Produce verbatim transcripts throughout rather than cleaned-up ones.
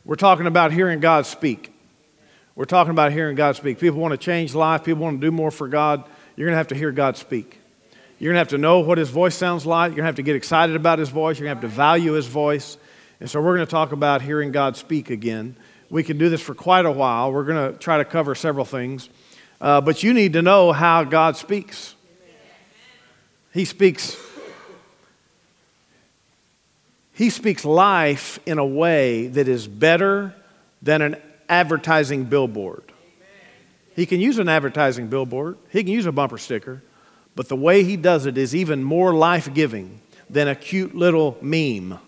We're talking about hearing God speak. We're talking about hearing God speak. People want to change life. People want to do more for God. You're going to have to hear God speak. You're going to have to know what His voice sounds like. You're going to have to get excited about His voice. You're going to have to value His voice. And so we're going to talk about hearing God speak again. We can do this for quite a while. We're going to try to cover several things. Uh, but you need to know how God speaks. He speaks, He speaks life in a way that is better than an advertising billboard. He can use an advertising billboard. He can use a bumper sticker. But the way He does it is even more life-giving than a cute little meme.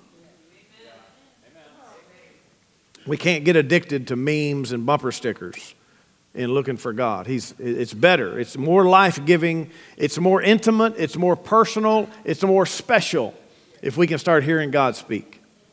We can't get addicted to memes and bumper stickers in looking for God. He's, it's better. It's more life-giving. It's more intimate. It's more personal. It's more special if we can start hearing God speak.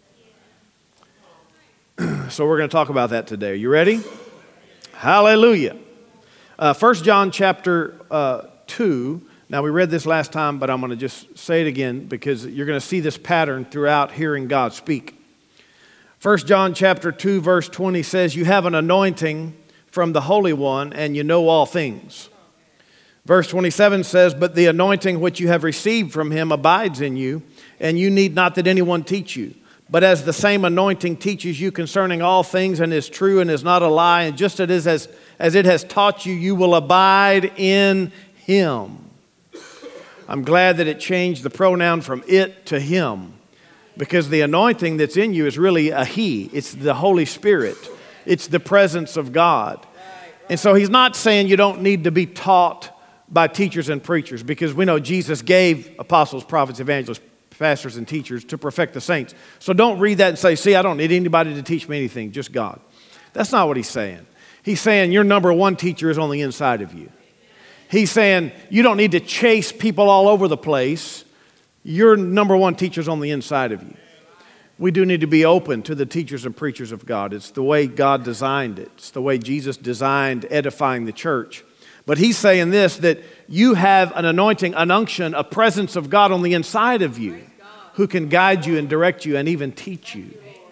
So we're going to talk about that today. Are you ready? Hallelujah. Uh, First John chapter uh, two. Now, we read this last time, but I'm going to just say it again because you're going to see this pattern throughout hearing God speak. First John chapter two, verse twenty says, "You have an anointing from the Holy One, and you know all things." Verse twenty-seven says, "But the anointing which you have received from Him abides in you, and you need not that anyone teach you. But as the same anointing teaches you concerning all things and is true and is not a lie, and just it is as, as it has taught you, you will abide in Him." I'm glad that it changed the pronoun from it to Him, because the anointing that's in you is really a He. It's the Holy Spirit. It's the presence of God. And so He's not saying you don't need to be taught by teachers and preachers, because we know Jesus gave apostles, prophets, evangelists, pastors, and teachers to perfect the saints. So don't read that and say, see, I don't need anybody to teach me anything, just God. That's not what He's saying. He's saying your number one teacher is on the inside of you. He's saying you don't need to chase people all over the place. Your number one teacher is on the inside of you. We do need to be open to the teachers and preachers of God. It's the way God designed it. It's the way Jesus designed edifying the church. But He's saying this, that you have an anointing, an unction, a presence of God on the inside of you who can guide you and direct you and even teach you.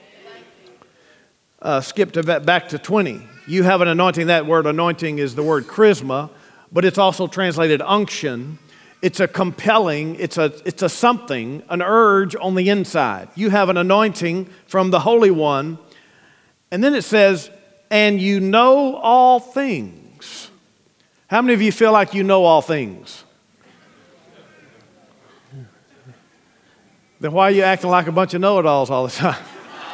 Uh, skip to back to twenty. You have an anointing. That word anointing is the word charisma, but it's also translated unction. It's a compelling, it's a, it's a something, an urge on the inside. You have an anointing from the Holy One. And then it says, and you know all things. How many of you feel like you know all things? Then why are you acting like a bunch of know-it-alls all the time?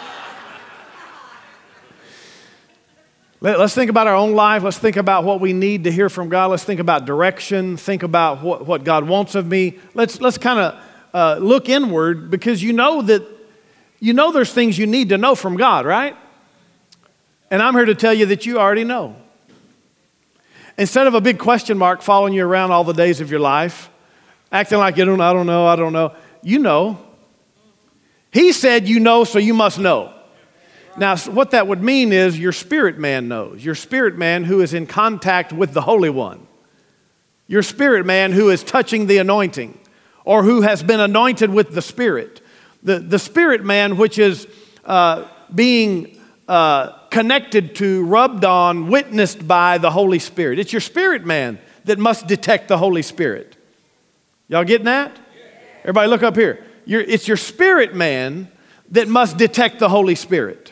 Let's think about our own life. Let's think about what we need to hear from God. Let's think about direction. Think about what, what God wants of me. Let's, let's kind of uh, look inward, because you know that you know there's things you need to know from God, right? And I'm here to tell you that you already know. Instead of a big question mark following you around all the days of your life, acting like you don't, I don't know, I don't know, you know. He said you know, so you must know. Now, what that would mean is your spirit man knows. Your spirit man who is in contact with the Holy One. Your spirit man who is touching the anointing, or who has been anointed with the Spirit. The, the spirit man which is uh, being uh, connected to, rubbed on, witnessed by the Holy Spirit. It's your spirit man that must detect the Holy Spirit. Y'all getting that? Everybody look up here. You're, it's your spirit man that must detect the Holy Spirit.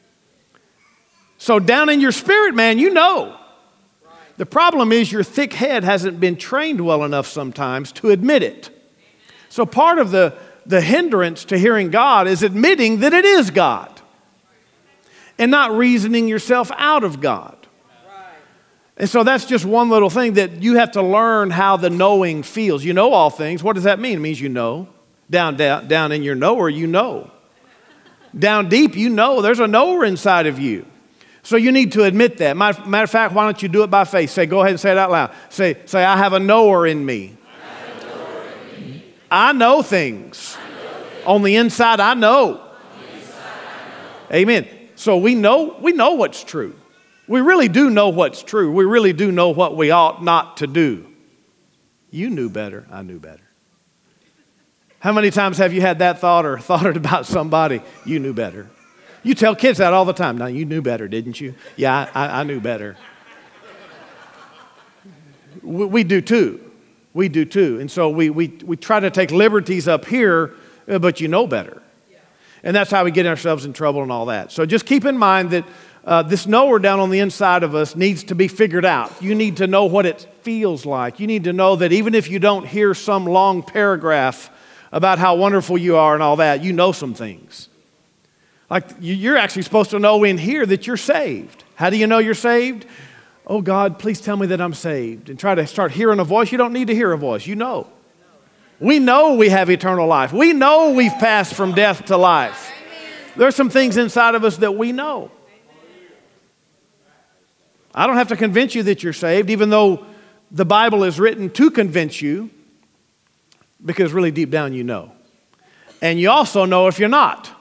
So down in your spirit, man, you know. The problem is your thick head hasn't been trained well enough sometimes to admit it. So part of the, the hindrance to hearing God is admitting that it is God and not reasoning yourself out of God. And so that's just one little thing that you have to learn how the knowing feels. You know all things. What does that mean? It means you know. Down, down, down in your knower, you know. Down deep, you know. There's a knower inside of you. So you need to admit that. Matter, matter of fact, why don't you do it by faith? Say, go ahead and say it out loud. Say, say, I have a knower in me. I, knower in me. I know things. I know things. On the inside, I know. Inside, I know. Amen. So we know, we know what's true. We really do know what's true. We really do know what we ought not to do. You knew better. I knew better. How many times have you had that thought or thought it about somebody? You knew better. You tell kids that all the time. Now, you knew better, didn't you? Yeah, I, I knew better. We, we do too. We do too. And so we, we, we try to take liberties up here, but you know better. And that's how we get ourselves in trouble and all that. So just keep in mind that uh, this knower down on the inside of us needs to be figured out. You need to know what it feels like. You need to know that even if you don't hear some long paragraph about how wonderful you are and all that, you know some things. Like you're actually supposed to know in here that you're saved. How do you know you're saved? Oh God, please tell me that I'm saved. And try to start hearing a voice. You don't need to hear a voice. You know. We know we have eternal life. We know we've passed from death to life. There's some things inside of us that we know. I don't have to convince you that you're saved, even though the Bible is written to convince you, because really deep down you know. And you also know if you're not.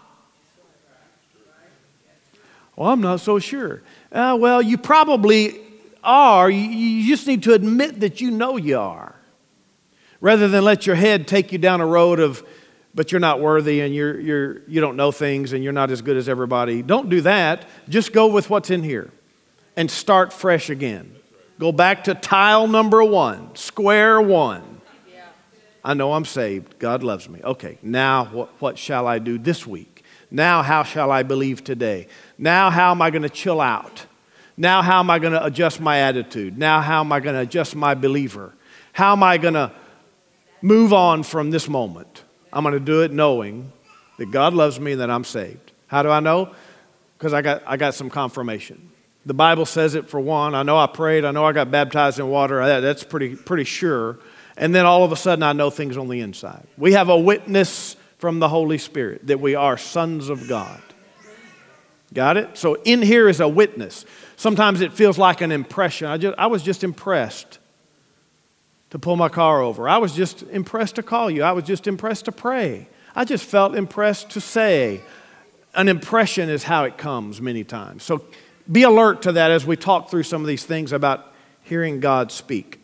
Well, I'm not so sure. Uh, well, you probably are. You, you just need to admit that you know you are. Rather than let your head take you down a road of, but you're not worthy and you're, you're, you don't know things and you're not as good as everybody. Don't do that. Just go with what's in here and start fresh again. Go back to tile number one, square one. I know I'm saved. God loves me. Okay, now what, what shall I do this week? Now how shall I believe today? Now how am I going to chill out? Now how am I going to adjust my attitude? Now how am I going to adjust my believer? How am I going to move on from this moment? I'm going to do it knowing that God loves me and that I'm saved. How do I know? Because I got, I got some confirmation. The Bible says it for one. I know I prayed. I know I got baptized in water. That, that's pretty, pretty sure. And then all of a sudden I know things on the inside. We have a witness from the Holy Spirit that we are sons of God. Got it? So in here is a witness. Sometimes it feels like an impression. I, just, I was just impressed to pull my car over. I was just impressed to call you. I was just impressed to pray. I just felt impressed to say. An impression is how it comes many times. So be alert to that as we talk through some of these things about hearing God speak.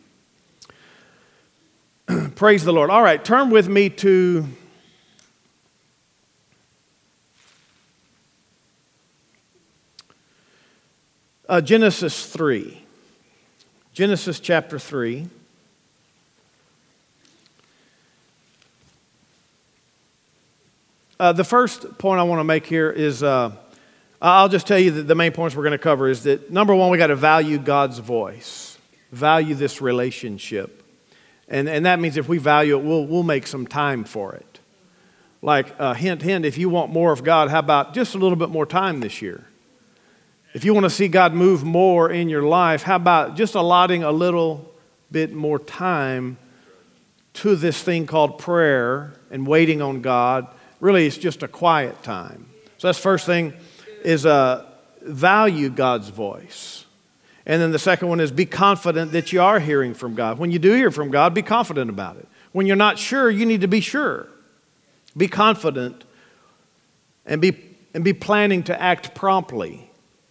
Praise the Lord. All right, turn with me to uh, Genesis three. Genesis chapter three. Uh, the first point I want to make here is, uh, I'll just tell you that the main points we're going to cover is that, number one, we got to value God's voice. Value this relationship. And, and that means if we value it, we'll, we'll make some time for it. Like, uh, hint, hint, if you want more of God, how about just a little bit more time this year? If you want to see God move more in your life, how about just allotting a little bit more time to this thing called prayer and waiting on God? Really, it's just a quiet time. So that's the first thing is uh, value God's voice. And then the second one is be confident that you are hearing from God. When you do hear from God, be confident about it. When you're not sure, you need to be sure. Be confident and be, and be planning to act promptly.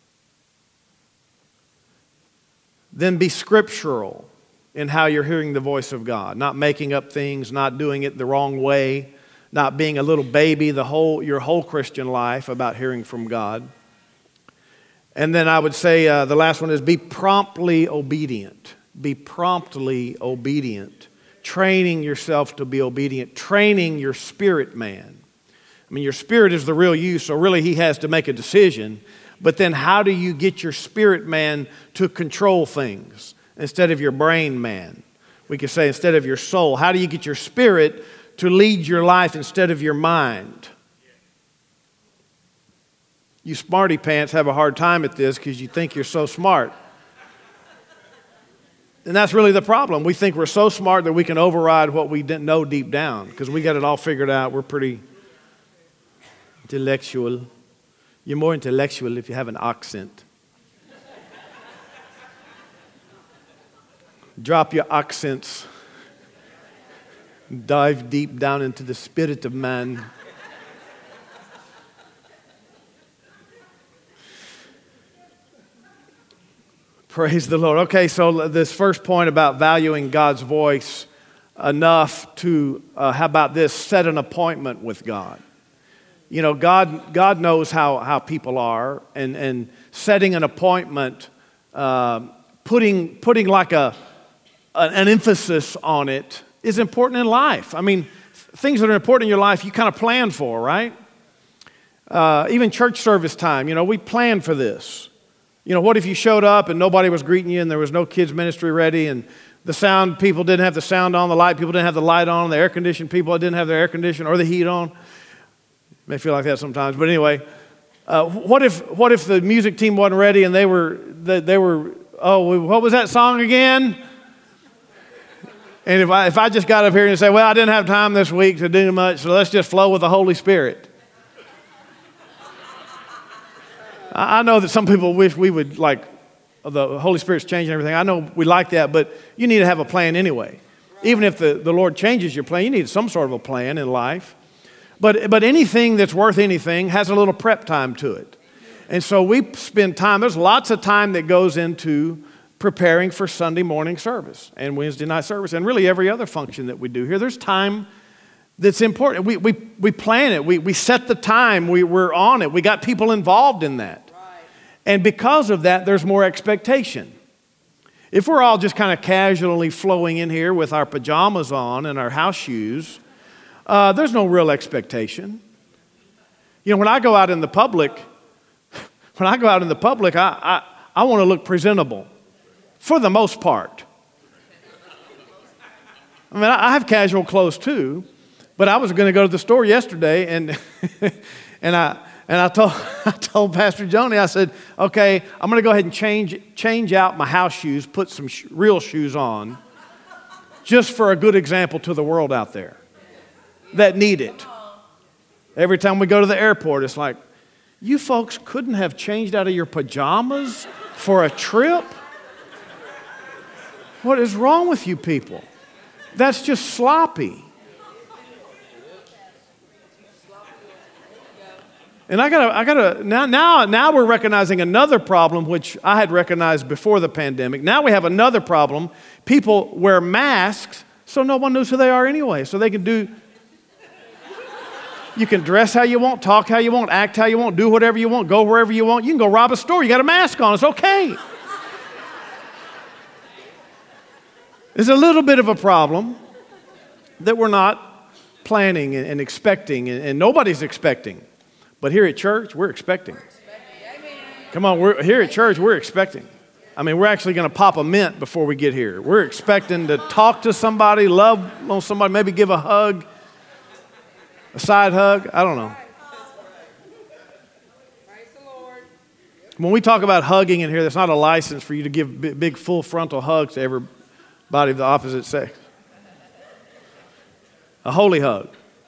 Then be scriptural in how you're hearing the voice of God. Not making up things, not doing it the wrong way. Not being a little baby the whole your whole Christian life about hearing from God. And then I would say uh, the last one is be promptly obedient. Be promptly obedient. Training yourself to be obedient. Training your spirit man. I mean, your spirit is the real you, so really he has to make a decision. But then how do you get your spirit man to control things instead of your brain man? We could say instead of your soul. How do you get your spirit to lead your life instead of your mind? You smarty pants have a hard time at this because you think you're so smart. And that's really the problem. We think we're so smart that we can override what we didn't know deep down because we got it all figured out. We're pretty intellectual. You're more intellectual if you have an accent. Drop your accents. Dive deep down into the spirit of man. Praise the Lord. Okay, so this first point about valuing God's voice enough to, uh, how about this, set an appointment with God. you know, God, God knows how, how people are, and, and setting an appointment, uh, putting, putting like a, an emphasis on it is important in life. I mean, things that are important in your life, you kind of plan for, right? Uh, even church service time, you know, we plan for this. You know, what if you showed up and nobody was greeting you and there was no kids ministry ready, and the sound people didn't have the sound on, the light people didn't have the light on, the air conditioned people didn't have their air conditioning or the heat on? May feel like that sometimes, but anyway, uh, what if what if the music team wasn't ready and they were they, they were oh, what was that song again? And if I if I just got up here and say, well, I didn't have time this week to do much, so let's just flow with the Holy Spirit. I, I know that some people wish we would, like, the Holy Spirit's changing everything. I know we like that, but you need to have a plan anyway. Even if the, the Lord changes your plan, you need some sort of a plan in life. But, but anything that's worth anything has a little prep time to it. And so we spend time, there's lots of time that goes into preparing for Sunday morning service and Wednesday night service and really every other function that we do here. There's time that's important. We, we, we plan it. We, we set the time. We, we're on it. We got people involved in that. Right. And because of that, there's more expectation. If we're all just kind of casually flowing in here with our pajamas on and our house shoes, Uh, there's no real expectation. You know, when I go out in the public, when I go out in the public, I, I, I want to look presentable, for the most part. I mean, I have casual clothes too, but I was going to go to the store yesterday, and and I and I told I told Pastor Joni, I said, okay, I'm going to go ahead and change change out my house shoes, put some sh- real shoes on, just for a good example to the world out there that need it. Every time we go to the airport, it's like, you folks couldn't have changed out of your pajamas for a trip? What is wrong with you people? That's just sloppy. And I gotta, I gotta, now, now, now we're recognizing another problem, which I had recognized before the pandemic. Now we have another problem. People wear masks, so no one knows who they are anyway. So they can do, you can dress how you want, talk how you want, act how you want, do whatever you want, go wherever you want. You can go rob a store. You got a mask on. It's okay. It's a little bit of a problem that we're not planning and, and expecting, and, and nobody's expecting. But here at church, we're expecting. Come on, we're here at church, we're expecting. I mean, we're actually going to pop a mint before we get here. We're expecting to talk to somebody, love on somebody, maybe give a hug, a side hug. I don't know. When we talk about hugging in here, that's not a license for you to give big, big full frontal hugs to everybody of the opposite sex. A holy hug.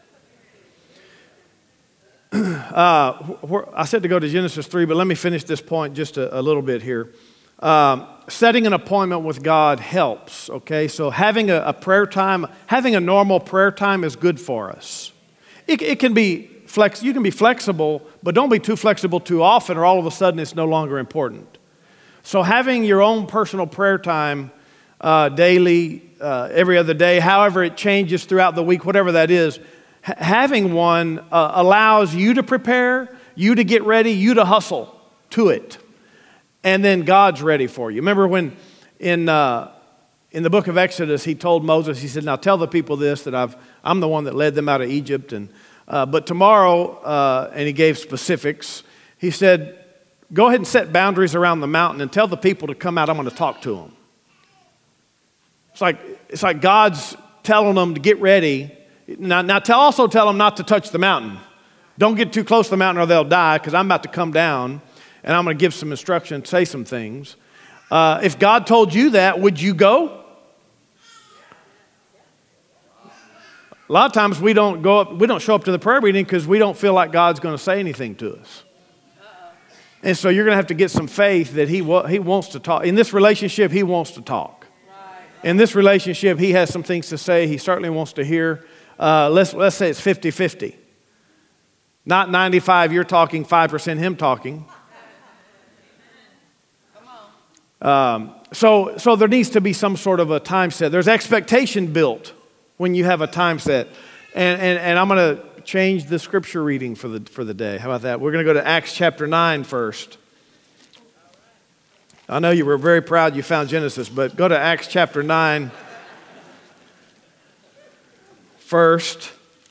Uh, I said to go to Genesis three, but let me finish this point just a, a little bit here. Um, setting an appointment with God helps, okay? So having a, a prayer time, having a normal prayer time is good for us. It, it can be flex. You can be flexible, but don't be too flexible too often, or all of a sudden it's no longer important. So having your own personal prayer time uh, daily, uh, every other day, however it changes throughout the week, whatever that is, ha- having one uh, allows you to prepare, you to get ready, you to hustle to it, and then God's ready for you. Remember when in uh, in the book of Exodus, he told Moses, he said, "Now tell the people this, that I've I'm the one that led them out of Egypt, and uh, but tomorrow," uh, and he gave specifics. He said, "Go ahead and set boundaries around the mountain and tell the people to come out. I'm going to talk to them." It's like it's like God's telling them to get ready. Now, now tell, also tell them not to touch the mountain. Don't get too close to the mountain or they'll die, because I'm about to come down and I'm going to give some instruction, say some things. Uh, if God told you that, would you go? A lot of times we don't go up, we don't show up to the prayer meeting because we don't feel like God's going to say anything to us. And so you're going to have to get some faith that he, wa- he wants to talk. In this relationship, he wants to talk. In this relationship, he has some things to say. He certainly wants to hear. Uh, let's, let's say it's fifty-fifty. Not ninety-five, you're talking, five percent him talking. Um, so, so there needs to be some sort of a time set. There's expectation built when you have a time set. And, and, and I'm going to change the scripture reading for the, for the day. How about that? We're going to go to Acts chapter nine first. I know you were very proud you found Genesis, but go to Acts chapter nine first.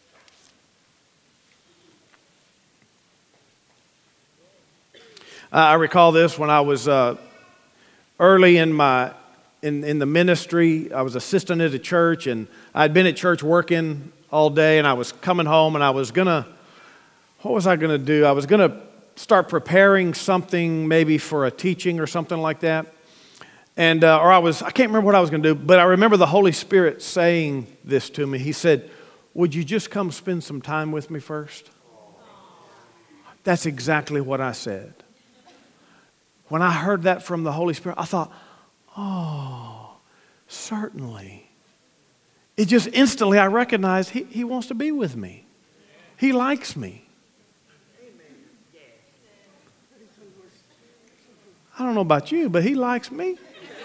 Uh, I recall this when I was uh, early in my in, in the ministry. I was assistant at a church, and I'd been at church working all day, and I was coming home, and I was gonna, what was I gonna do? I was gonna start preparing something maybe for a teaching or something like that. And, uh, or I was, I can't remember what I was gonna do, but I remember the Holy Spirit saying this to me. He said, would you just come spend some time with me first? That's exactly what I said. When I heard that from the Holy Spirit, I thought, oh, certainly. It just instantly, I recognized he, he wants to be with me. He likes me. I don't know about you, but he likes me.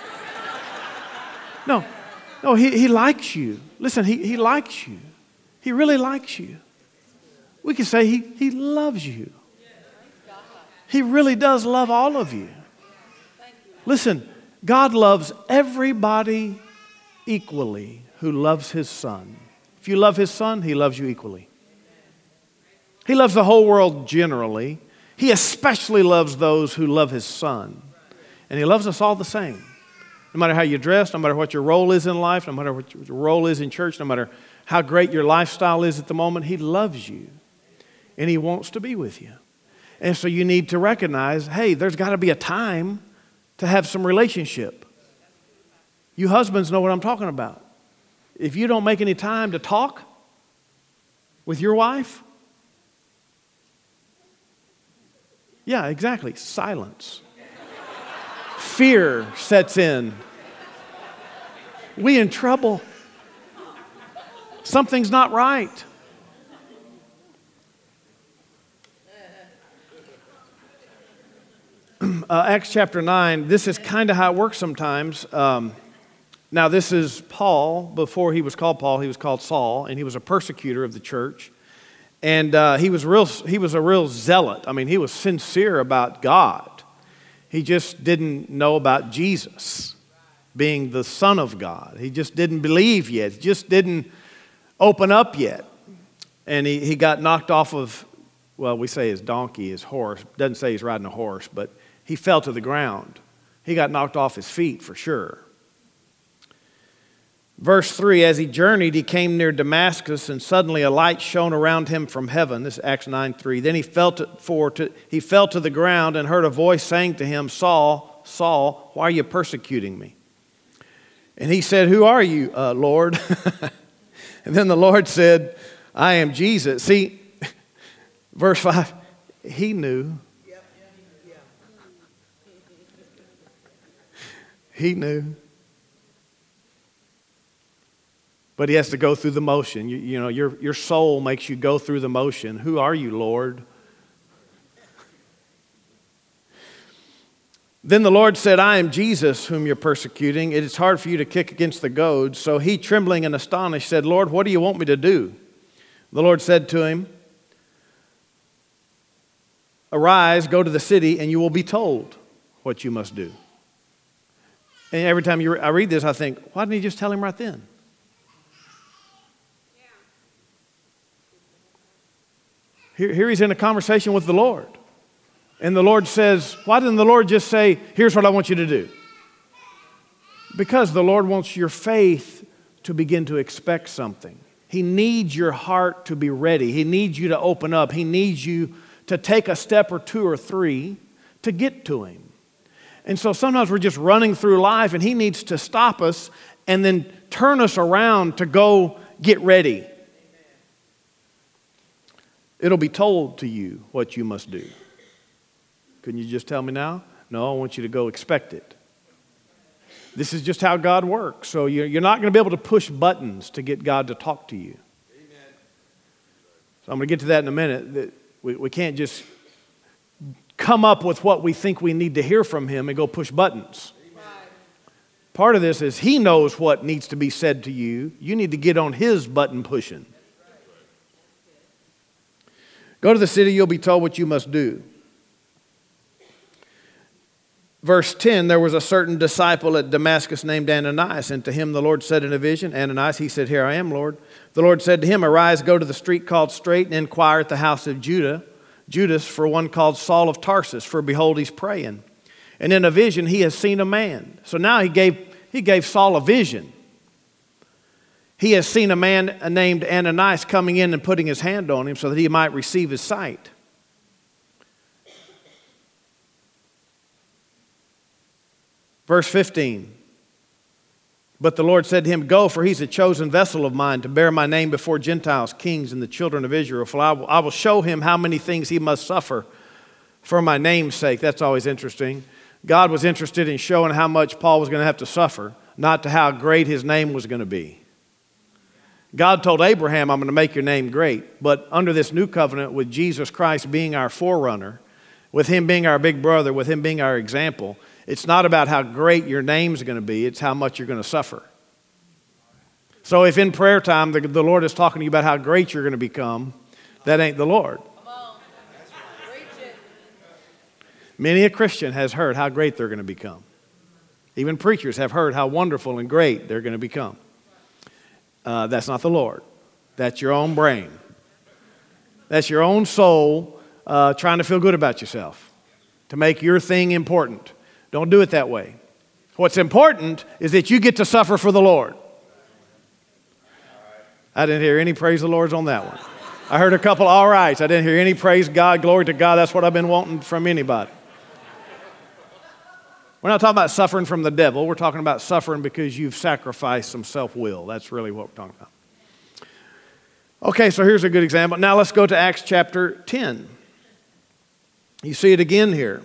No, no, he, he likes you. Listen, he, he likes you. He really likes you. We can say he, he loves you. He really does love all of you. Listen, God loves everybody equally who loves his son. If you love his son, he loves you equally. He loves the whole world generally. He especially loves those who love his son. And he loves us all the same. No matter how you dress, no matter what your role is in life, no matter what your role is in church, no matter how great your lifestyle is at the moment, he loves you. And he wants to be with you. And so you need to recognize, hey, there's got to be a time to have some relationship. You husbands know what I'm talking about. If you don't make any time to talk with your wife, yeah, exactly, silence. Fear sets in. We in trouble. Something's not right. Uh, Acts chapter nine, this is kind of how it works sometimes. Um, now, this is Paul. Before he was called Paul, he was called Saul, and he was a persecutor of the church. And uh, he was real. He was a real zealot. I mean, he was sincere about God. He just didn't know about Jesus being the Son of God. He just didn't believe yet. He just didn't open up yet. And he, he got knocked off of, well, we say his donkey, his horse. Doesn't say he's riding a horse, but he fell to the ground. He got knocked off his feet for sure. Verse three, as he journeyed, he came near Damascus, and suddenly a light shone around him from heaven. This is Acts nine three. Then he fell to, for to, he fell to the ground and heard a voice saying to him, Saul, Saul, why are you persecuting me? And he said, who are you, uh, Lord? And then the Lord said, I am Jesus. See, verse five, he knew. He knew. But he has to go through the motion. You, you know, your, your soul makes you go through the motion. Who are you, Lord? Then the Lord said, I am Jesus whom you're persecuting. It is hard for you to kick against the goads. So he, trembling and astonished, said, Lord, what do you want me to do? The Lord said to him, arise, go to the city, and you will be told what you must do. And every time you re- I read this, I think, why didn't he just tell him right then? Here, here he's in a conversation with the Lord. And the Lord says, why didn't the Lord just say, here's what I want you to do? Because the Lord wants your faith to begin to expect something. He needs your heart to be ready. He needs you to open up. He needs you to take a step or two or three to get to him. And so sometimes we're just running through life, and he needs to stop us and then turn us around to go get ready. It'll be told to you what you must do. Couldn't you just tell me now? No, I want you to go expect it. This is just how God works. So you're not going to be able to push buttons to get God to talk to you. Amen. So I'm going to get to that in a minute. We, we can't just come up with what we think we need to hear from him and go push buttons. Amen. Part of this is he knows what needs to be said to you. You need to get on his button pushing. Go to the city, you'll be told what you must do. Verse ten, there was a certain disciple at Damascus named Ananias, and to him the Lord said in a vision, Ananias, he said, here I am, Lord. The Lord said to him, arise, go to the street called Straight, and inquire at the house of Judah, Judas, for one called Saul of Tarsus, for behold, he's praying. And in a vision he has seen a man. So now he gave, he gave Saul a vision. He has seen a man named Ananias coming in and putting his hand on him so that he might receive his sight. Verse fifteen, but the Lord said to him, go, for he's a chosen vessel of mine to bear my name before Gentiles, kings, and the children of Israel. For I will, I will show him how many things he must suffer for my name's sake. That's always interesting. God was interested in showing how much Paul was going to have to suffer, not to how great his name was going to be. God told Abraham, I'm going to make your name great. But under this new covenant, with Jesus Christ being our forerunner, with him being our big brother, with him being our example, it's not about how great your name's going to be, it's how much you're going to suffer. So if in prayer time the, the Lord is talking to you about how great you're going to become, that ain't the Lord. Come on. Preach it. Many a Christian has heard how great they're going to become. Even preachers have heard how wonderful and great they're going to become. Uh, that's not the Lord. That's your own brain. That's your own soul uh, trying to feel good about yourself, to make your thing important. Don't do it that way. What's important is that you get to suffer for the Lord. I didn't hear any praise the Lord's on that one. I heard a couple all rights. I didn't hear any praise God, glory to God. That's what I've been wanting from anybody. We're not talking about suffering from the devil. We're talking about suffering because you've sacrificed some self-will. That's really what we're talking about. Okay, so here's a good example. Now let's go to Acts chapter ten. You see it again here.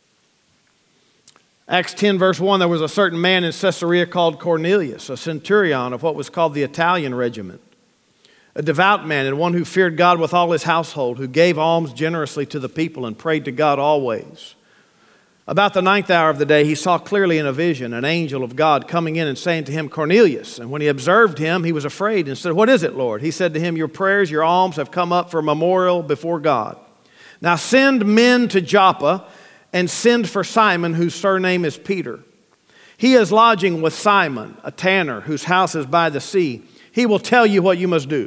Acts ten, verse one, there was a certain man in Caesarea called Cornelius, a centurion of what was called the Italian regiment, a devout man and one who feared God with all his household, who gave alms generously to the people and prayed to God always. About the ninth hour of the day, he saw clearly in a vision an angel of God coming in and saying to him, Cornelius. And when he observed him, he was afraid and said, what is it, Lord? He said to him, your prayers, your alms have come up for a memorial before God. Now send men to Joppa and send for Simon, whose surname is Peter. He is lodging with Simon, a tanner, whose house is by the sea. He will tell you what you must do.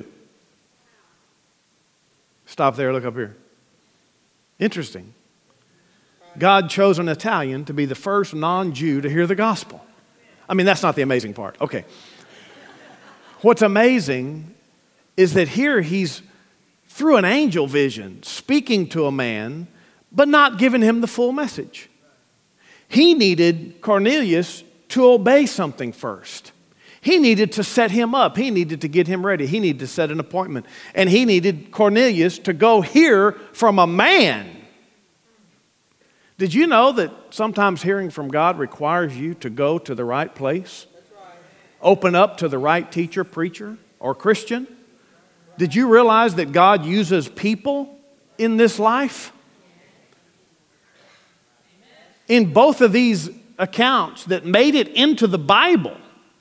Stop there, look up here. Interesting. God chose an Italian to be the first non-Jew to hear the gospel. I mean, that's not the amazing part. Okay. What's amazing is that here he's, through an angel vision, speaking to a man, but not giving him the full message. He needed Cornelius to obey something first. He needed to set him up. He needed to get him ready. He needed to set an appointment. And he needed Cornelius to go hear from a man. Did you know that sometimes hearing from God requires you to go to the right place? That's right. Open up to the right teacher, preacher, or Christian? Did you realize that God uses people in this life? In both of these accounts that made it into the Bible,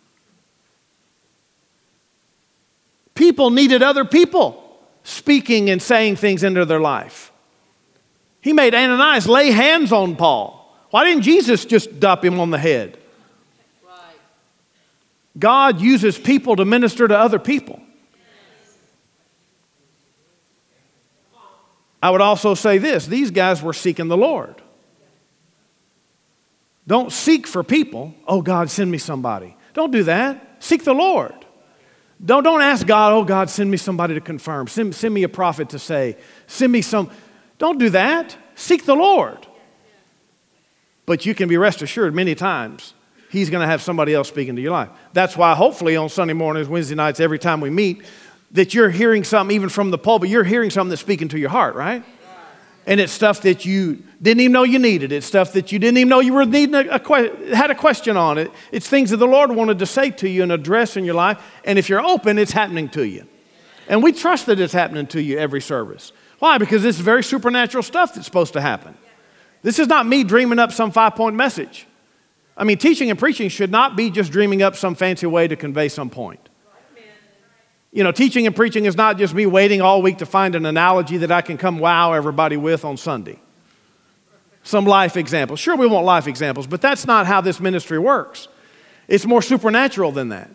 people needed other people speaking and saying things into their life. He made Ananias lay hands on Paul. Why didn't Jesus just dop him on the head? Right. God uses people to minister to other people. I would also say this, these guys were seeking the Lord. Don't seek for people. Oh, God, send me somebody. Don't do that. Seek the Lord. Don't, don't ask God, oh, God, send me somebody to confirm. Send, send me a prophet to say. Send me some. Don't do that. Seek the Lord. But you can be rest assured many times He's going to have somebody else speaking to your life. That's why hopefully on Sunday mornings, Wednesday nights, every time we meet, that you're hearing something even from the pulpit. You're hearing something that's speaking to your heart, right? And it's stuff that you didn't even know you needed. It's stuff that you didn't even know you were needing a, a que- had a question on it. It's things that the Lord wanted to say to you and address in your life. And if you're open, it's happening to you. And we trust that it's happening to you every service. Why? Because this is very supernatural stuff that's supposed to happen. This is not me dreaming up some five-point message. I mean, teaching and preaching should not be just dreaming up some fancy way to convey some point. You know, teaching and preaching is not just me waiting all week to find an analogy that I can come wow everybody with on Sunday. Some life examples. Sure, we want life examples, but that's not how this ministry works. It's more supernatural than that.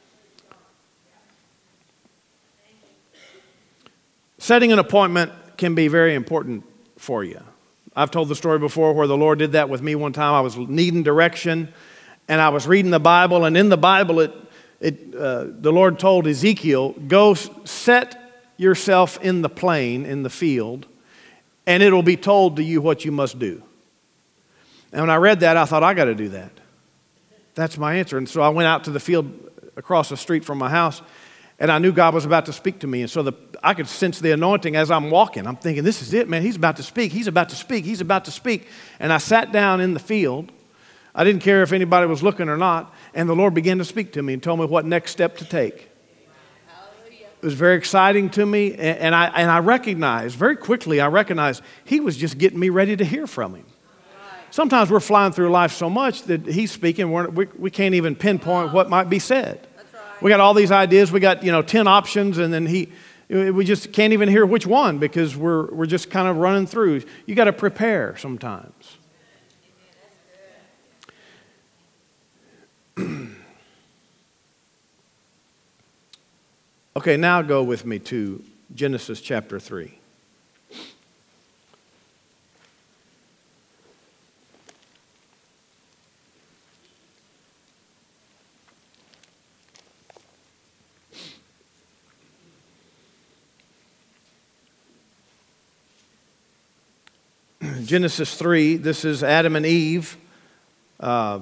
Setting an appointment can be very important for you. I've told the story before where the Lord did that with me one time. I was needing direction, and I was reading the Bible, and in the Bible, it, it, uh, the Lord told Ezekiel, go set yourself in the plain, in the field, and it'll be told to you what you must do. And when I read that, I thought, I got to do that. That's my answer. And so I went out to the field across the street from my house, and I knew God was about to speak to me. And so the, I could sense the anointing as I'm walking. I'm thinking, this is it, man. He's about to speak. He's about to speak. He's about to speak. And I sat down in the field. I didn't care if anybody was looking or not. And the Lord began to speak to me and told me what next step to take. It was very exciting to me. And, and, I, and I recognized, very quickly, I recognized he was just getting me ready to hear from him. Sometimes we're flying through life so much that he's speaking, we're, we, we can't even pinpoint what might be said. That's right. We got all these ideas. We got, you know, ten options, and then he, we just can't even hear which one because we're, we're just kind of running through. You got to prepare sometimes. Okay, now go with me to Genesis chapter three. Genesis three, this is Adam and Eve uh,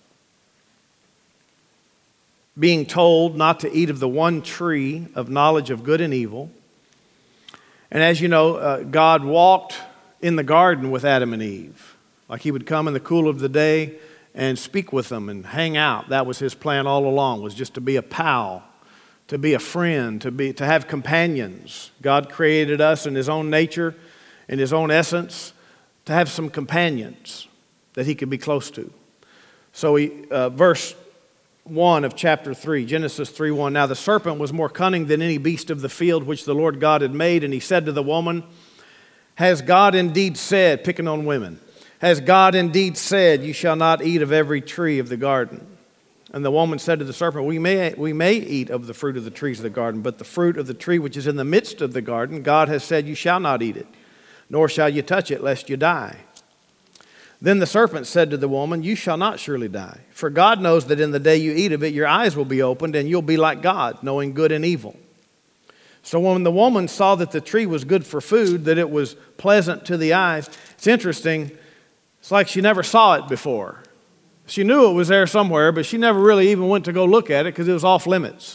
being told not to eat of the one tree of knowledge of good and evil. And as you know, uh, God walked in the garden with Adam and Eve. Like he would come in the cool of the day and speak with them and hang out. That was his plan all along, was just to be a pal, to be a friend, to be to have companions. God created us in his own nature, in his own essence, to have some companions that he could be close to. So he, uh, verse one of chapter three, Genesis three one. Now the serpent was more cunning than any beast of the field which the Lord God had made. And he said to the woman, has God indeed said, picking on women, has God indeed said, you shall not eat of every tree of the garden? And the woman said to the serpent, we may, we may eat of the fruit of the trees of the garden, but the fruit of the tree which is in the midst of the garden, God has said, you shall not eat it, nor shall you touch it, lest you die. Then the serpent said to the woman, you shall not surely die, for God knows that in the day you eat of it, your eyes will be opened, and you'll be like God, knowing good and evil. So when the woman saw that the tree was good for food, that it was pleasant to the eyes, it's interesting, it's like she never saw it before. She knew it was there somewhere, but she never really even went to go look at it because it was off limits.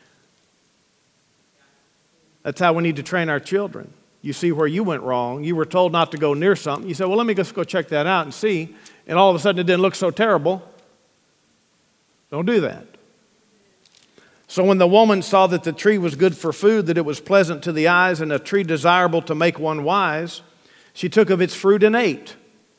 That's how we need to train our children. You see where you went wrong. You were told not to go near something. You said, well, let me just go check that out and see. And all of a sudden it didn't look so terrible. Don't do that. So when the woman saw that the tree was good for food, that it was pleasant to the eyes, and a tree desirable to make one wise, she took of its fruit and ate.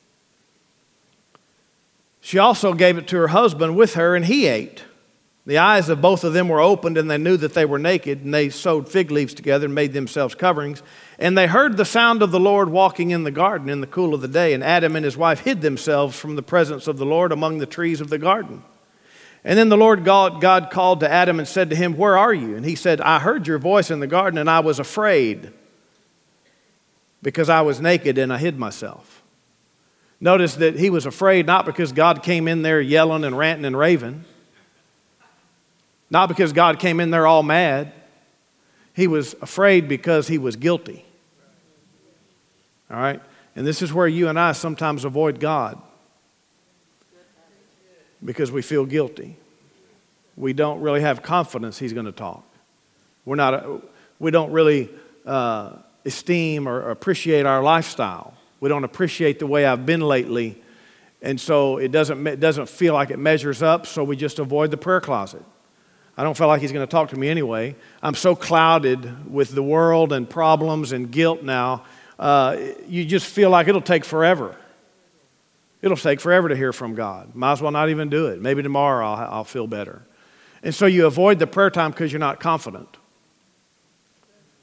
She also gave it to her husband with her, and he ate. The eyes of both of them were opened, and they knew that they were naked, and they sewed fig leaves together and made themselves coverings. And they heard the sound of the Lord walking in the garden in the cool of the day, and Adam and his wife hid themselves from the presence of the Lord among the trees of the garden. And then the Lord God, God called to Adam and said to him, where are you? And he said, I heard your voice in the garden, and I was afraid because I was naked and I hid myself. Notice that he was afraid not because God came in there yelling and ranting and raving. Not because God came in there all mad. He was afraid because he was guilty. All right? And this is where you and I sometimes avoid God. Because we feel guilty. We don't really have confidence he's going to talk. We're not, we don't really uh, esteem or appreciate our lifestyle. We don't appreciate the way I've been lately. And so it doesn't, it doesn't feel like it measures up, so we just avoid the prayer closet. I don't feel like he's going to talk to me anyway. I'm so clouded with the world and problems and guilt now. Uh, you just feel like it'll take forever. It'll take forever to hear from God. Might as well not even do it. Maybe tomorrow I'll, I'll feel better. And so you avoid the prayer time because you're not confident.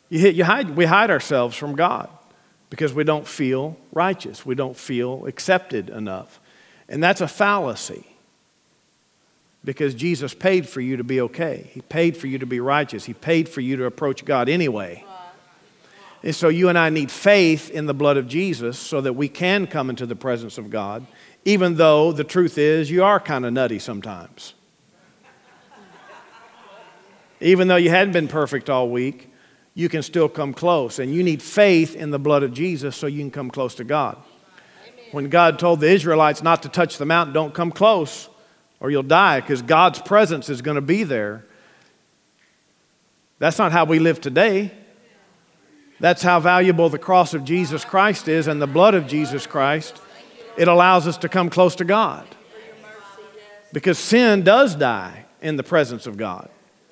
You, hit, you hide, we hide ourselves from God because we don't feel righteous. We don't feel accepted enough. And that's a fallacy because Jesus paid for you to be okay. He paid for you to be righteous. He paid for you to approach God anyway. And so you and I need faith in the blood of Jesus so that we can come into the presence of God, even though the truth is you are kind of nutty sometimes. Even though you hadn't been perfect all week, you can still come close. And you need faith in the blood of Jesus so you can come close to God. When God told the Israelites not to touch the mountain, don't come close or you'll die, because God's presence is going to be there. That's not how we live today. That's how valuable the cross of Jesus Christ is and the blood of Jesus Christ. It allows us to come close to God. Because sin does die in the presence of God.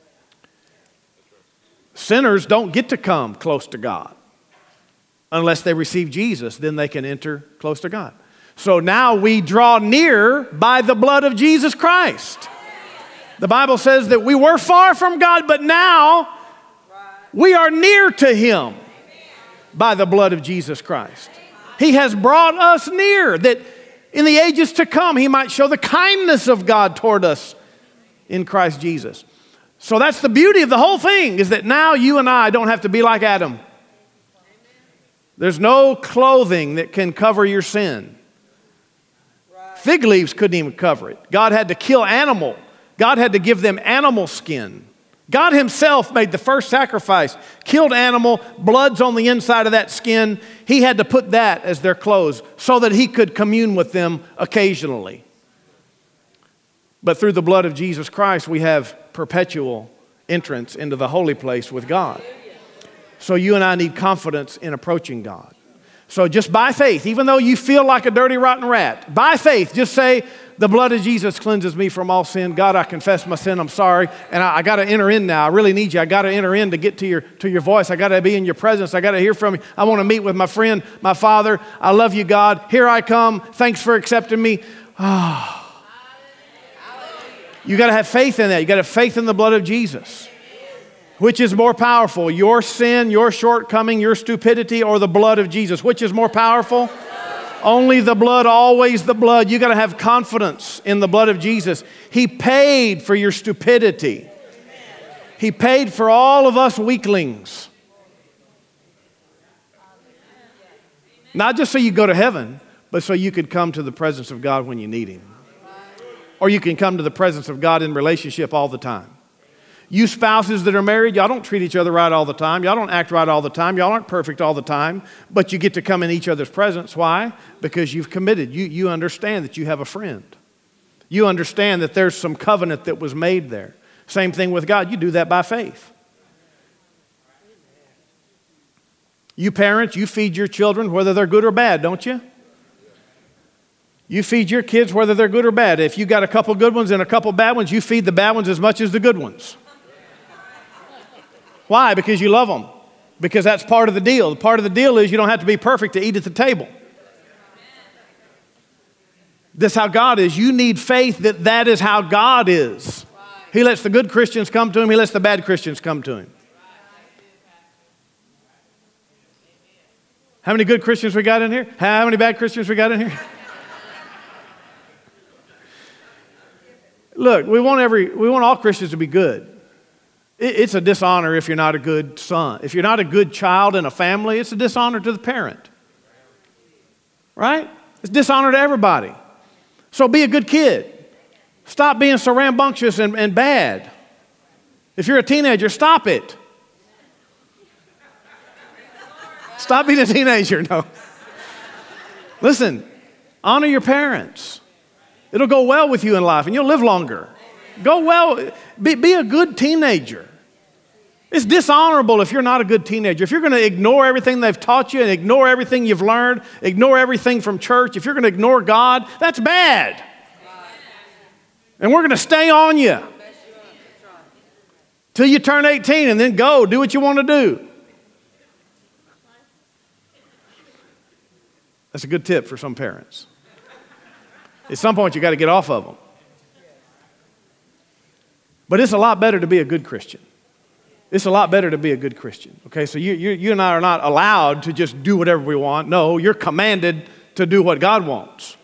Sinners don't get to come close to God unless they receive Jesus. Then they can enter close to God. So now we draw near by the blood of Jesus Christ. The Bible says that we were far from God, but now we are near to Him by the blood of Jesus Christ. He has brought us near, that in the ages to come He might show the kindness of God toward us in Christ Jesus. So that's the beauty of the whole thing, is that now you and I don't have to be like Adam. There's no clothing that can cover your sin. Fig leaves couldn't even cover it. God had to kill animal. God had to give them animal skin. God Himself made the first sacrifice, killed animal, blood's on the inside of that skin. He had to put that as their clothes so that He could commune with them occasionally. But through the blood of Jesus Christ, we have perpetual entrance into the holy place with God. So you and I need confidence in approaching God. So just by faith, even though you feel like a dirty, rotten rat, by faith, just say, the blood of Jesus cleanses me from all sin. God, I confess my sin. I'm sorry. And I, I got to enter in now. I really need you. I got to enter in to get to your, to your voice. I got to be in your presence. I got to hear from you. I want to meet with my friend, my Father. I love you, God. Here I come. Thanks for accepting me. Oh. You got to have faith in that. You got to have faith in the blood of Jesus. Which is more powerful, your sin, your shortcoming, your stupidity, or the blood of Jesus? Which is more powerful? Only the blood, always the blood. You got to have confidence in the blood of Jesus. He paid for your stupidity. He paid for all of us weaklings. Not just so you go to heaven, but so you could come to the presence of God when you need Him. Or you can come to the presence of God in relationship all the time. You spouses that are married, y'all don't treat each other right all the time. Y'all don't act right all the time. Y'all aren't perfect all the time. But you get to come in each other's presence. Why? Because you've committed. You, you understand that you have a friend. You understand that there's some covenant that was made there. Same thing with God. You do that by faith. You parents, you feed your children whether they're good or bad, don't you? You feed your kids whether they're good or bad. If you got a couple good ones and a couple bad ones, you feed the bad ones as much as the good ones. Why? Because you love them. Because that's part of the deal. The part of the deal is you don't have to be perfect to eat at the table. This is how God is. You need faith that that is how God is. He lets the good Christians come to Him. He lets the bad Christians come to Him. How many good Christians we got in here? How many bad Christians we got in here? Look, we want every we want all Christians to be good. It's a dishonor if you're not a good son. If you're not a good child in a family, it's a dishonor to the parent. Right? It's dishonor to everybody. So be a good kid. Stop being so rambunctious and, and bad. If you're a teenager, stop it. Stop being a teenager. No. Listen, honor your parents. It'll go well with you in life and you'll live longer. Go well. Be, be a good teenager. It's dishonorable if you're not a good teenager. If you're going to ignore everything they've taught you and ignore everything you've learned, ignore everything from church, if you're going to ignore God, that's bad. And we're going to stay on you till you turn eighteen and then go do what you want to do. That's a good tip for some parents. At some point, you got to get off of them. But it's a lot better to be a good Christian. It's a lot better to be a good Christian. Okay, so you, you, you and I are not allowed to just do whatever we want. No, you're commanded to do what God wants.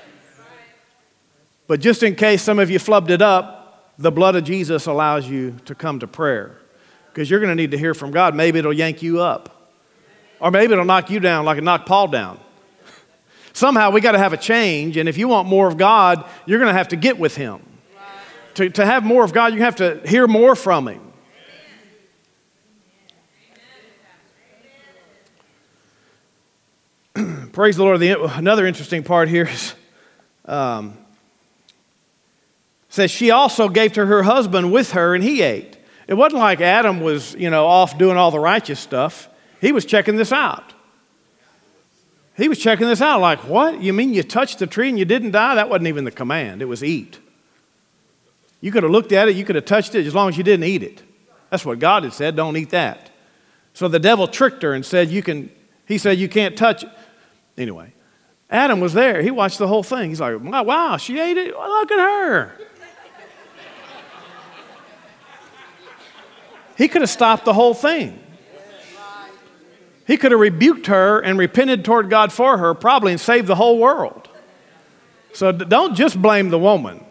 But just in case some of you flubbed it up, the blood of Jesus allows you to come to prayer. Because you're going to need to hear from God. Maybe it'll yank you up. Or maybe it'll knock you down like it knocked Paul down. Somehow we got to have a change. And if you want more of God, you're going to have to get with Him. To, to have more of God, you have to hear more from Him. Praise the Lord. The, another interesting part here is, um, says she also gave to her husband with her, and he ate. It wasn't like Adam was, you know, off doing all the righteous stuff. He was checking this out. He was checking this out like, what? You mean you touched the tree and you didn't die? That wasn't even the command. It was eat. You could have looked at it. You could have touched it as long as you didn't eat it. That's what God had said. Don't eat that. So the devil tricked her and said, you can, he said, you can't touch it. Anyway, Adam was there. He watched the whole thing. He's like, wow, she ate it. Well, look at her. He could have stopped the whole thing. He could have rebuked her and repented toward God for her, probably, and saved the whole world. So don't just blame the woman.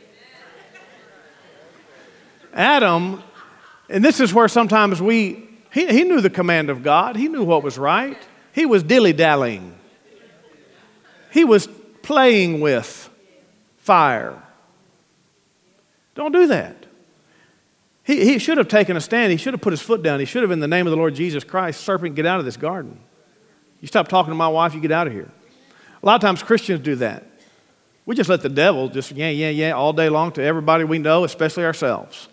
Adam, and this is where sometimes we, he, he knew the command of God. He knew what was right. He was dilly-dallying. He was playing with fire. Don't do that. He, he should have taken a stand. He should have put his foot down. He should have, in the name of the Lord Jesus Christ, serpent, get out of this garden. You stop talking to my wife, you get out of here. A lot of times Christians do that. We just let the devil just, yeah, yeah, yeah, all day long to everybody we know, especially ourselves.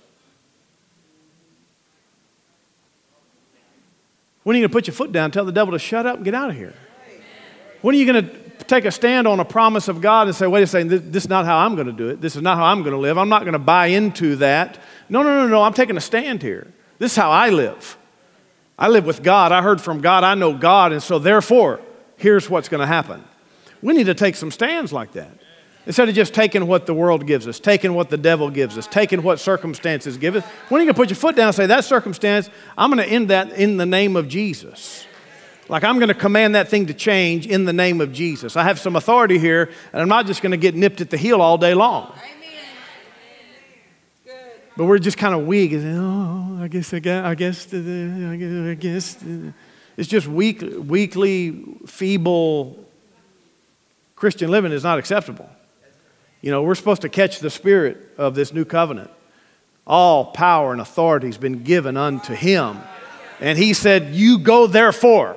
When are you going to put your foot down and tell the devil to shut up and get out of here? When are you going to take a stand on a promise of God and say, wait a second, this, this is not how I'm going to do it. This is not how I'm going to live. I'm not going to buy into that. No, no, no, no, I'm taking a stand here. This is how I live. I live with God. I heard from God. I know God. And so therefore, here's what's going to happen. We need to take some stands like that. Instead of just taking what the world gives us, taking what the devil gives us, taking what circumstances give us. When are you going to put your foot down and say, that circumstance, I'm going to end that in the name of Jesus. Like I'm going to command that thing to change in the name of Jesus. I have some authority here, and I'm not just going to get nipped at the heel all day long. But we're just kind of weak. Oh, I guess I guess I guess I guess it's just weak, weakly, feeble. Christian living is not acceptable. You know, we're supposed to catch the spirit of this new covenant. All power and authority has been given unto Him, and He said, "You go therefore."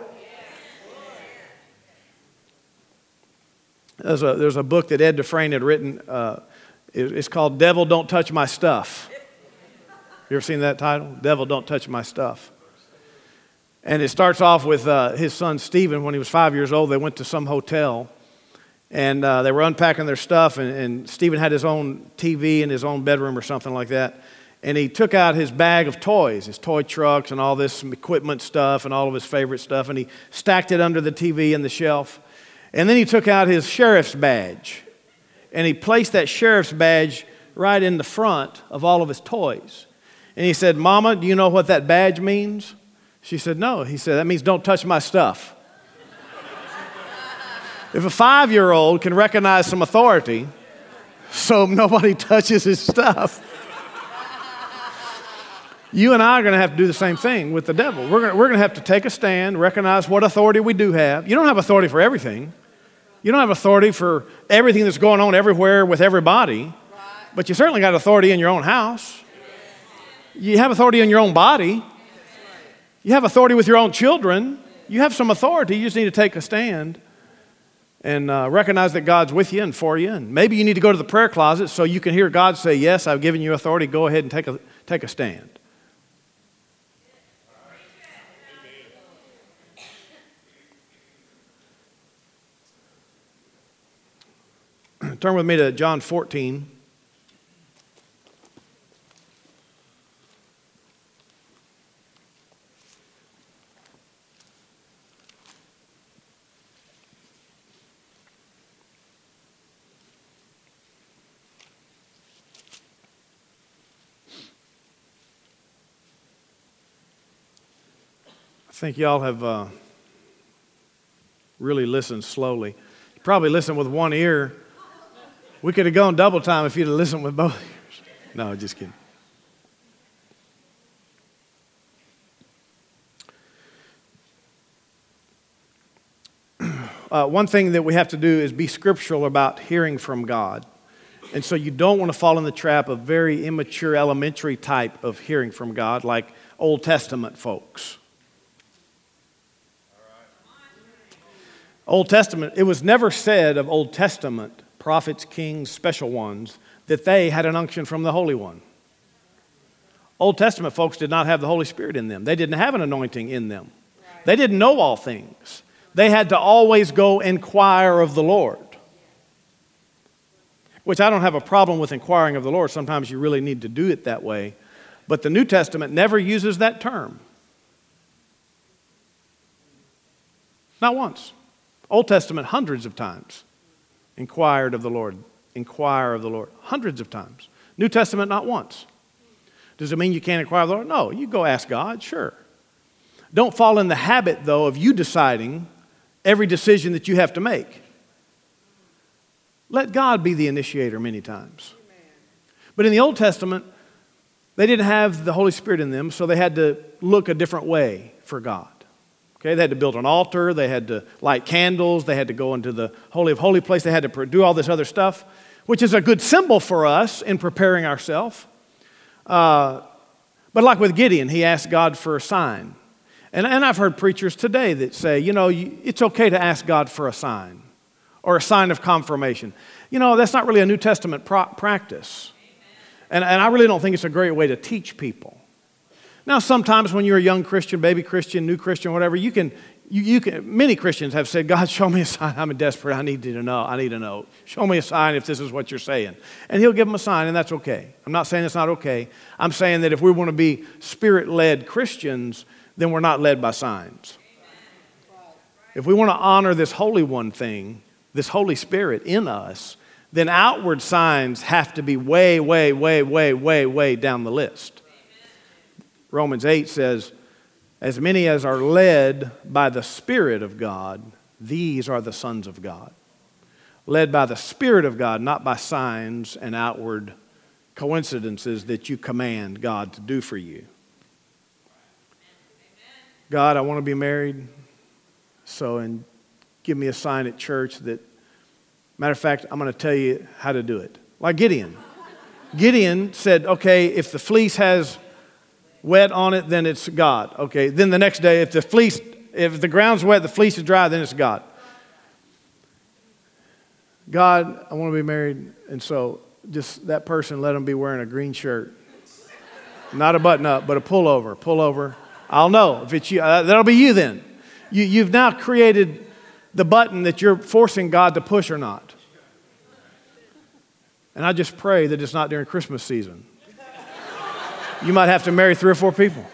There's a, there's a book that Ed Dufresne had written. Uh, it, it's called Devil, Don't Touch My Stuff. You ever seen that title? Devil, Don't Touch My Stuff. And it starts off with uh, his son Stephen. When he was five years old, they went to some hotel. And uh, they were unpacking their stuff. And, and Stephen had his own T V in his own bedroom or something like that. And he took out his bag of toys, his toy trucks and all this some equipment stuff and all of his favorite stuff. And he stacked it under the T V and the shelf. And then he took out his sheriff's badge, and he placed that sheriff's badge right in the front of all of his toys. And he said, "Mama, do you know what that badge means?" She said, "No." He said, "That means don't touch my stuff." If a five-year-old can recognize some authority, so nobody touches his stuff, you and I are going to have to do the same thing with the devil. We're going to, we're going to have to take a stand, recognize what authority we do have. You don't have authority for everything. You don't have authority for everything that's going on everywhere with everybody, but you certainly got authority in your own house. You have authority in your own body. You have authority with your own children. You have some authority. You just need to take a stand and uh, recognize that God's with you and for you. And maybe you need to go to the prayer closet so you can hear God say, yes, I've given you authority. Go ahead and take a, take a stand. Turn with me to John fourteen. think y'all have uh, really listened slowly. You probably listened with one ear. We could have gone double time if you'd have listened with both ears. No, just kidding. Uh, one thing that we have to do is be scriptural about hearing from God. And so you don't want to fall in the trap of very immature, elementary type of hearing from God, like Old Testament folks. Old Testament, it was never said of Old Testament prophets, kings, special ones, that they had an unction from the Holy One. Old Testament folks did not have the Holy Spirit in them. They didn't have an anointing in them. They didn't know all things. They had to always go inquire of the Lord. Which I don't have a problem with inquiring of the Lord. Sometimes you really need to do it that way. But the New Testament never uses that term. Not once. Old Testament, hundreds of times. Inquired of the Lord. Inquire of the Lord. Hundreds of times. New Testament, not once. Does it mean you can't inquire of the Lord? No, you go ask God, sure. Don't fall in the habit, though, of you deciding every decision that you have to make. Let God be the initiator many times. But in the Old Testament, they didn't have the Holy Spirit in them, so they had to look a different way for God. Okay, they had to build an altar, they had to light candles, they had to go into the Holy of Holy place, they had to do all this other stuff, which is a good symbol for us in preparing ourselves. Uh, but like with Gideon, he asked God for a sign. And, and I've heard preachers today that say, you know, you, it's okay to ask God for a sign or a sign of confirmation. You know, that's not really a New Testament pro- practice. And, and I really don't think it's a great way to teach people. Now, sometimes when you're a young Christian, baby Christian, new Christian, whatever, you can, you, you can, many Christians have said, God, show me a sign. I'm desperate. I need you to know. I need to know. Show me a sign if this is what you're saying. And he'll give them a sign, and that's okay. I'm not saying it's not okay. I'm saying that if we want to be Spirit-led Christians, then we're not led by signs. If we want to honor this Holy One thing, this Holy Spirit in us, then outward signs have to be way, way, way, way, way, way down the list. Romans eight says, as many as are led by the Spirit of God, these are the sons of God. Led by the Spirit of God, not by signs and outward coincidences that you command God to do for you. God, I want to be married, so and give me a sign at church that, matter of fact, I'm going to tell you how to do it. Like Gideon. Gideon said, okay, if the fleece has wet on it, then it's God. Okay, then the next day, if the fleece, if the ground's wet, the fleece is dry, then it's God. God, I want to be married, and so just that person, let them be wearing a green shirt. Not a button-up, but a pullover, pullover. I'll know if it's you. Uh, that'll be you then. You, you've now created the button that you're forcing God to push or not. And I just pray that it's not during Christmas season. You might have to marry three or four people.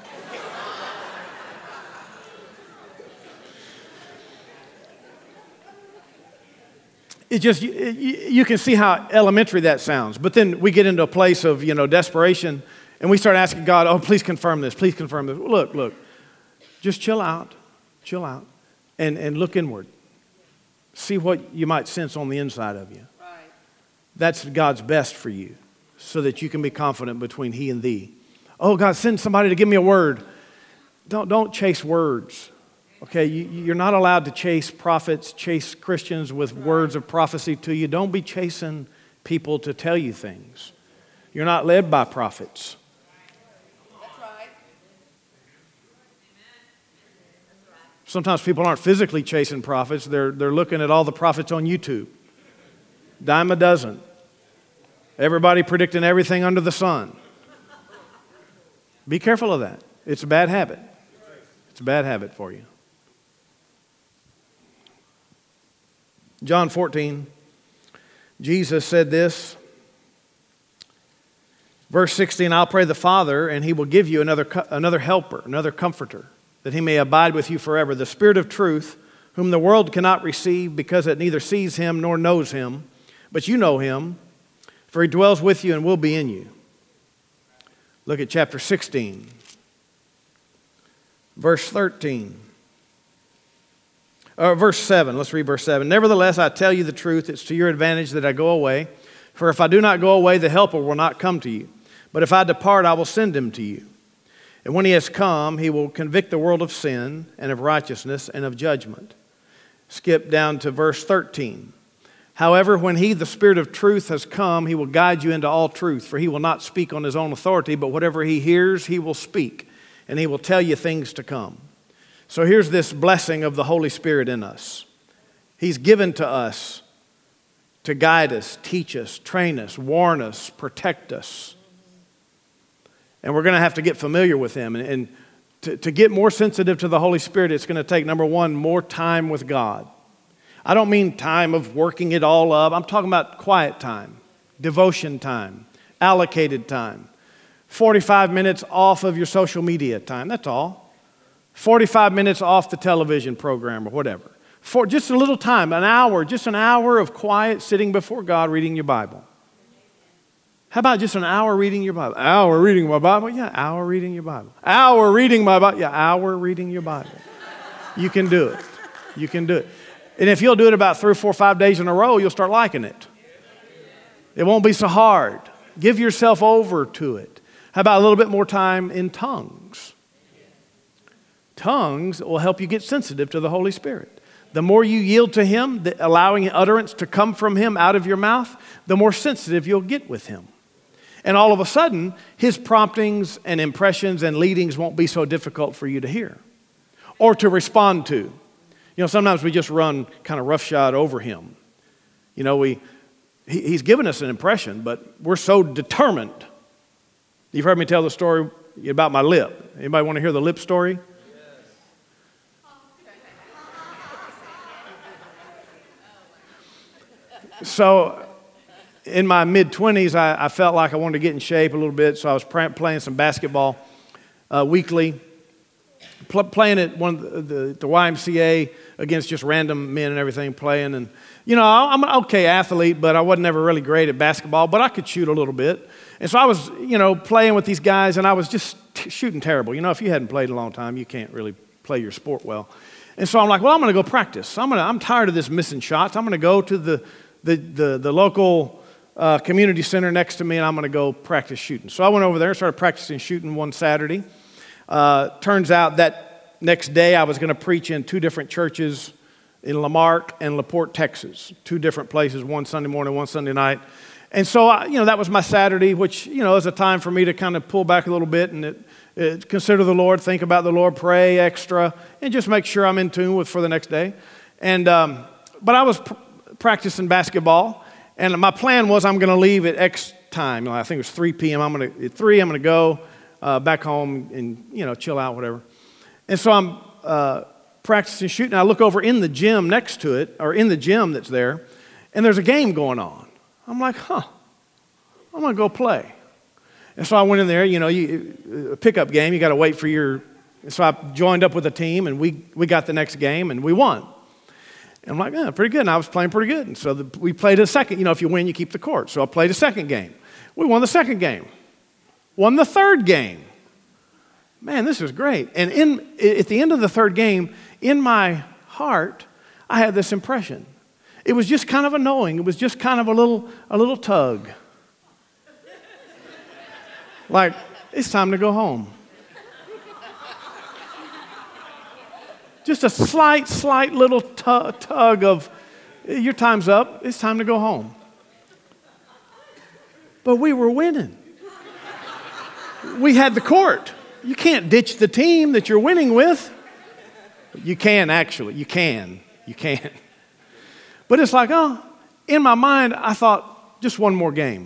It just, you, you can see how elementary that sounds. But then we get into a place of, you know, desperation. And we start asking God, oh, please confirm this, please confirm this. Look, look, just chill out, chill out, and, and look inward. See what you might sense on the inside of you. Right. That's God's best for you, so that you can be confident between he and thee. Oh, God, send somebody to give me a word. Don't, don't chase words, okay? You, you're not allowed to chase prophets, chase Christians with right. words of prophecy to you. Don't be chasing people to tell you things. You're not led by prophets. Sometimes people aren't physically chasing prophets. They're, they're looking at all the prophets on YouTube. Dime a dozen. Everybody predicting everything under the sun. Be careful of that. It's a bad habit. It's a bad habit for you. John fourteen, Jesus said this. Verse sixteen, I'll pray the Father, and he will give you another, another helper, another comforter, that he may abide with you forever, the Spirit of truth, whom the world cannot receive because it neither sees him nor knows him, but you know him, for he dwells with you and will be in you. Look at chapter sixteen, Verse thirteen. Or verse seven, let's read verse seven. Nevertheless, I tell you the truth, it's to your advantage that I go away. For if I do not go away, the Helper will not come to you. But if I depart, I will send him to you. And when he has come, he will convict the world of sin and of righteousness and of judgment. Skip down to verse thirteen. However, when he, the Spirit of truth, has come, he will guide you into all truth. For he will not speak on his own authority, but whatever he hears, he will speak. And he will tell you things to come. So here's this blessing of the Holy Spirit in us. He's given to us to guide us, teach us, train us, warn us, protect us. And we're going to have to get familiar with him. And, and to, to get more sensitive to the Holy Spirit, it's going to take, number one, more time with God. I don't mean time of working it all up. I'm talking about quiet time, devotion time, allocated time. forty-five minutes off of your social media time, that's all. forty-five minutes off the television program or whatever. For just a little time, an hour, just an hour of quiet sitting before God reading your Bible. How about just an hour reading your Bible? Hour reading my Bible? Yeah, hour reading your Bible. Hour reading my Bible? Yeah, hour reading your Bible. You can do it. You can do it. And if you'll do it about three, four, five days in a row, you'll start liking it. It won't be so hard. Give yourself over to it. How about a little bit more time in tongues? Tongues will help you get sensitive to the Holy Spirit. The more you yield to him, the, allowing utterance to come from him out of your mouth, the more sensitive you'll get with him. And all of a sudden, his promptings and impressions and leadings won't be so difficult for you to hear or to respond to. You know, sometimes we just run kind of roughshod over him. You know, we he, he's given us an impression, but we're so determined. You've heard me tell the story about my lip. Anybody want to hear the lip story? So in my mid-twenties, I, I felt like I wanted to get in shape a little bit, so I was pr- playing some basketball uh, weekly, pl- playing at one of the, the, the Y M C A against just random men and everything, playing. And, you know, I'm an okay athlete, but I wasn't ever really great at basketball, but I could shoot a little bit. And so I was, you know, playing with these guys, and I was just t- shooting terrible. You know, if you hadn't played a long time, you can't really play your sport well. And so I'm like, well, I'm going to go practice. I'm, gonna, I'm tired of this missing shots. I'm going to go to the The, the, the local uh, community center next to me, and I'm going to go practice shooting. So I went over there and started practicing shooting one Saturday. Uh, turns out that next day I was going to preach in two different churches in Lamarck and LaPorte, Texas. Two different places, one Sunday morning, one Sunday night. And so, I, you know, that was my Saturday, which, you know, is a time for me to kind of pull back a little bit and it, it, consider the Lord, think about the Lord, pray extra, and just make sure I'm in tune with for the next day. And um, but I was pr- practicing basketball, and my plan was I'm going to leave at X time. I think it was three p.m. I'm going to at three. I'm going to go uh, back home and you know chill out, whatever. And so I'm uh, practicing shooting. I look over in the gym next to it, or in the gym that's there, and there's a game going on. I'm like, huh, I'm going to go play. And so I went in there. You know, you, a pickup game. You got to wait for your. So I joined up with a team, and we we got the next game, and we won. And I'm like, yeah, pretty good. And I was playing pretty good. And so the, we played a second. You know, if you win, you keep the court. So I played a second game. We won the second game. Won the third game. Man, this is great. And in at the end of the third game, in my heart, I had this impression. It was just kind of a knowing. It was just kind of a little, a little tug. Like, it's time to go home. Just a slight, slight little t- tug of, your time's up, it's time to go home. But we were winning. We had the court. You can't ditch the team that you're winning with. You can, actually. You can. You can. But it's like, oh, in my mind, I thought, just one more game.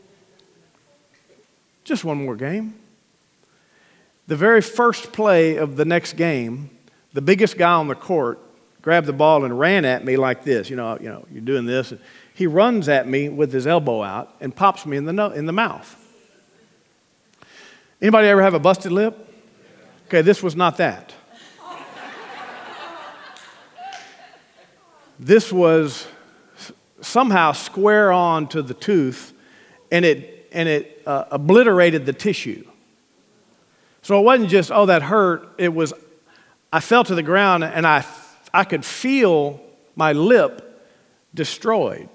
Just one more game. The very first play of the next game, the biggest guy on the court grabbed the ball and ran at me like this. You know, you know, you're doing this. And he runs at me with his elbow out and pops me in the no- in the mouth. Anybody ever have a busted lip? Okay, this was not that. This was somehow square on to the tooth, and it and it uh, obliterated the tissue. So it wasn't just, oh, that hurt. It was, I fell to the ground, and I, I could feel my lip destroyed.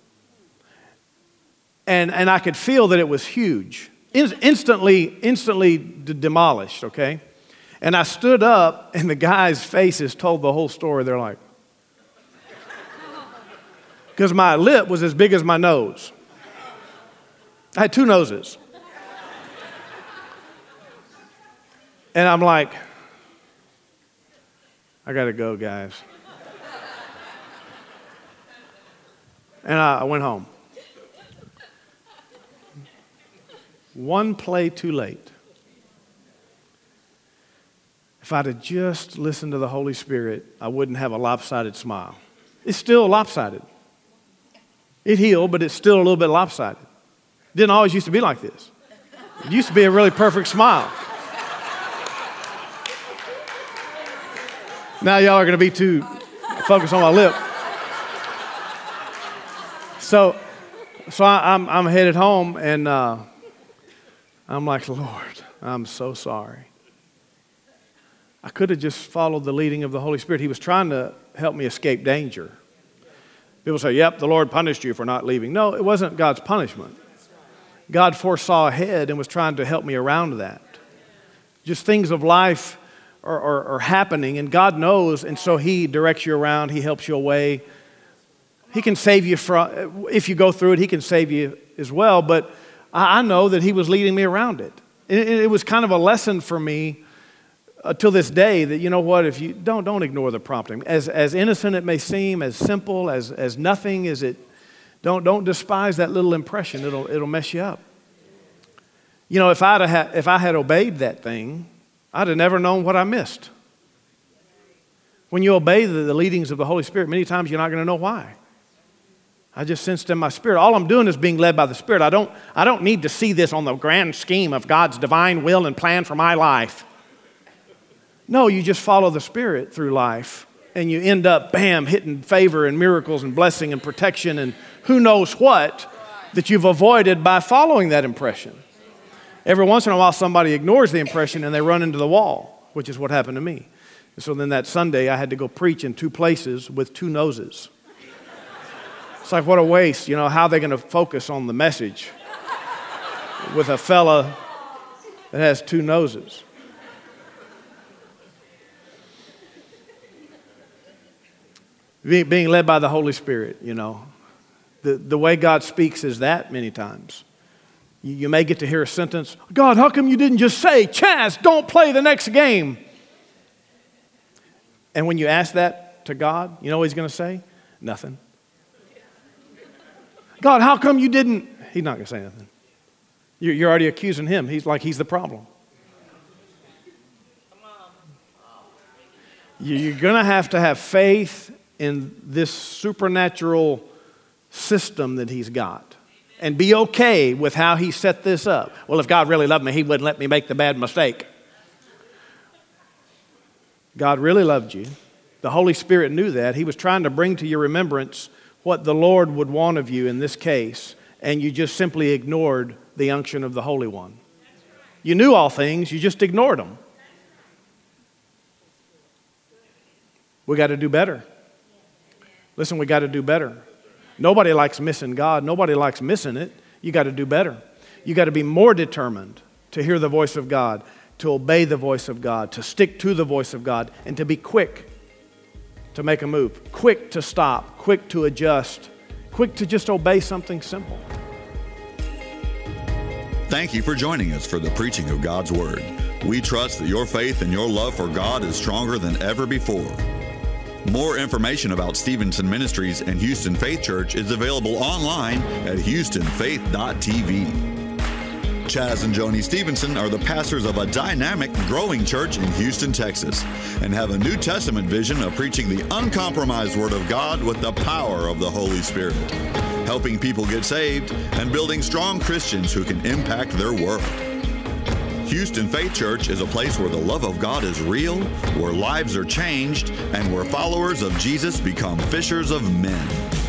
And, and I could feel that it was huge. In, instantly, instantly d- demolished, okay? And I stood up, and the guys' faces told the whole story. They're like, because my lip was as big as my nose. I had two noses. And I'm like, I got to go, guys. And I, I went home. One play too late. If I'd have just listened to the Holy Spirit, I wouldn't have a lopsided smile. It's still lopsided. It healed, but it's still a little bit lopsided. It didn't always used to be like this. It used to be a really perfect smile. Now y'all are going to be too focused on my lip. So, so I, I'm I'm headed home, and uh, I'm like, Lord, I'm so sorry. I could have just followed the leading of the Holy Spirit. He was trying to help me escape danger. People say, yep, the Lord punished you for not leaving. No, it wasn't God's punishment. God foresaw ahead and was trying to help me around that. Just things of life are, are, are happening, and God knows, and so He directs you around. He helps you away. He can save you from, if you go through it, He can save you as well, but I know that He was leading me around it. It, it was kind of a lesson for me uh, till this day that, you know what, if you don't don't ignore the prompting. As as innocent it may seem, as simple, as as nothing as it, don't don't despise that little impression. It'll it'll mess you up. You know, if I'd have, if I had obeyed that thing, I'd have never known what I missed. When you obey the, the leadings of the Holy Spirit, many times you're not going to know why. I just sensed in my spirit. All I'm doing is being led by the Spirit. I don't, I don't need to see this on the grand scheme of God's divine will and plan for my life. No, you just follow the Spirit through life, and you end up, bam, hitting favor and miracles and blessing and protection and who knows what that you've avoided by following that impression. Every once in a while, somebody ignores the impression and they run into the wall, which is what happened to me. And so then that Sunday, I had to go preach in two places with two noses. It's like, what a waste. You know, how are they going to focus on the message with a fella that has two noses? Being led by the Holy Spirit, you know. The, the way God speaks is that many times. You, you may get to hear a sentence, God, how come you didn't just say, Chaz, don't play the next game? And when you ask that to God, you know what He's going to say? Nothing. God, how come you didn't? He's not going to say nothing. You're, you're already accusing Him. He's like He's the problem. You're going to have to have faith in this supernatural system that He's got and be okay with how He set this up. Well, if God really loved me, He wouldn't let me make the bad mistake. God really loved you. The Holy Spirit knew that. He was trying to bring to your remembrance what the Lord would want of you in this case, and you just simply ignored the unction of the Holy One. You knew all things, you just ignored them. We got to do better. Listen, we got to do better. Nobody likes missing God. Nobody likes missing it. You got to do better. You got to be more determined to hear the voice of God, to obey the voice of God, to stick to the voice of God, and to be quick to make a move, quick to stop, quick to adjust, quick to just obey something simple. Thank you for joining us for the preaching of God's Word. We trust that your faith and your love for God is stronger than ever before. More information about Stevenson Ministries and Houston Faith Church is available online at houston faith dot t v. Chaz and Joni Stevenson are the pastors of a dynamic, growing church in Houston, Texas, and have a New Testament vision of preaching the uncompromised Word of God with the power of the Holy Spirit, helping people get saved and building strong Christians who can impact their world. Houston Faith Church is a place where the love of God is real, where lives are changed, and where followers of Jesus become fishers of men.